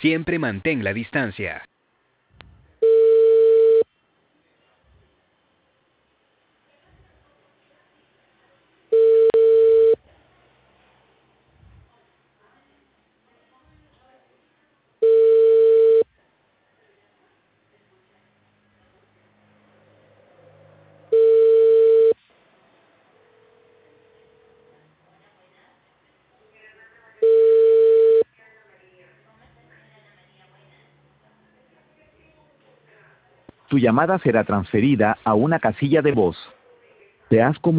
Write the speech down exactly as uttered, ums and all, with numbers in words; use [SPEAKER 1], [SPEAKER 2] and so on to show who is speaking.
[SPEAKER 1] Siempre mantén la distancia.
[SPEAKER 2] Tu llamada será transferida a una casilla de voz. Te has comunicado.